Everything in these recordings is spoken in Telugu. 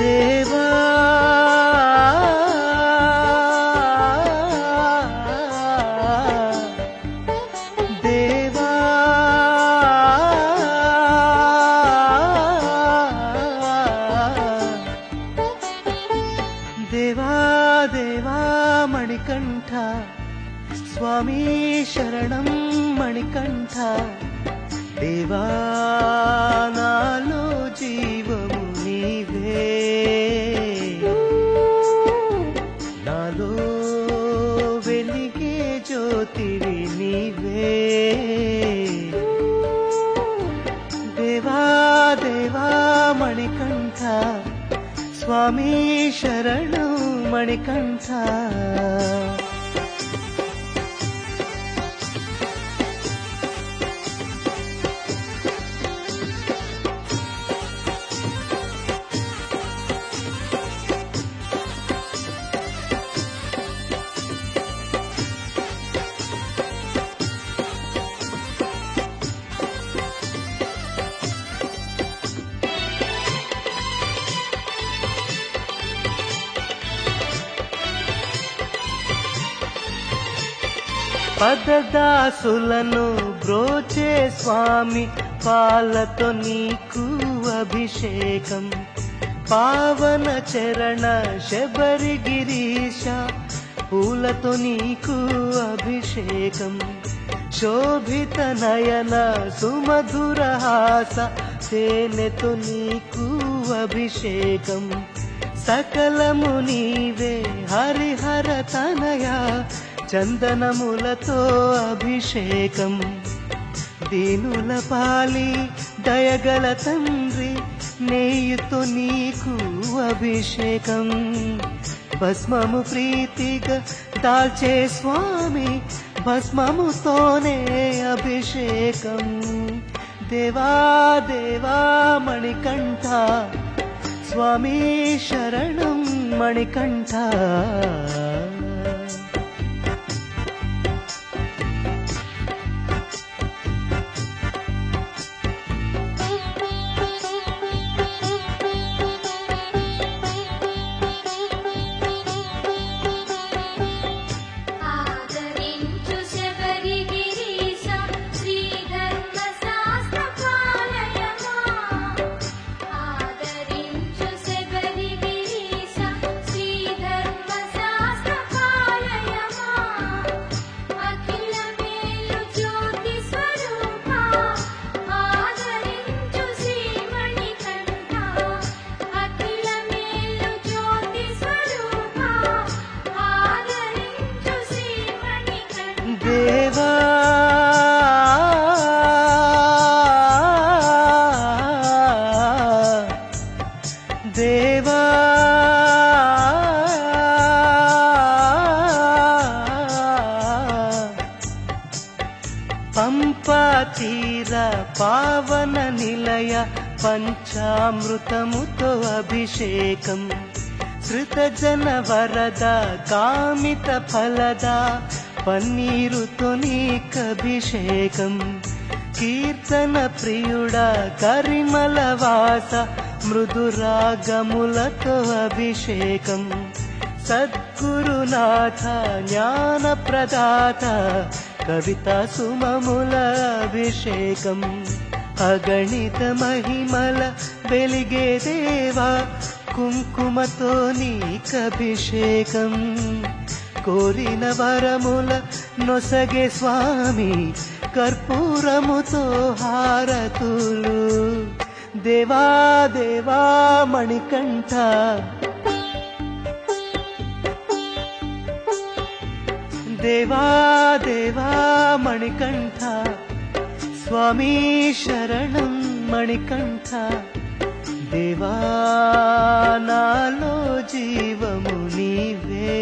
దేవా దేవా దేవా దేవా మణికంఠ స్వామి శరణం మణికంఠ దేవా నాలో జీవము నీవే నాలో వెలిగే జ్యోతివి నీవే దేవా దేవా మణికంఠ స్వామి శరణం మణికంఠ పదదాసులను బ్రోచే స్వామి పాలతో నీకు అభిషేకం పావన చరణ శబరి గిరీశ పూలతో నీకు అభిషేకం శోభిత నయన సుమధుర హాస తేనెతో నీకు అభిషేకం సకలము నీవే హరిహర తనయ చందనములతో అభిషేకం దీనుల పాలి దయగల తండ్రి నేయుతో నీకు అభిషేకం భస్మము ప్రీతిగా దాల్చే స్వామి భస్మముతోనే అభిషేకం దేవా దేవా మణికంఠ స్వామి శరణం మణికంఠ దేవా దేవా పంపా తీర పావన నిలయ పంచామృతముతో అభిషేకం శ్రుతజన వరద కామిత ఫలద పన్నీరుతో నీకభిషేకం కీర్తన ప్రియుడా కరిమల వాస మృదురాగములతో అభిషేకం సద్గురునాథ జ్ఞాన ప్రదాత కవిత సుమముల అభిషేకం అగణిత మహిమల వెలిగే దేవా కుంకుమతో నీకభిషేకం కోరిన వరముల నొసగే స్వామి కర్పూరముతో హారతులు దేవా దేవా మణికంఠ దేవా దేవా మణికంఠ స్వామి శరణం మణికంఠ దేవా నాలో జీవము నీవే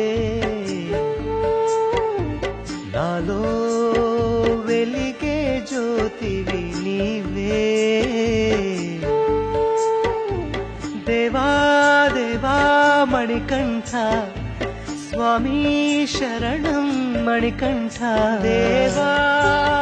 నాలో వెలిగే జ్యోతివి నీవే దేవా దేవా మణికంఠ స్వామి శరణం మణికంఠ దేవా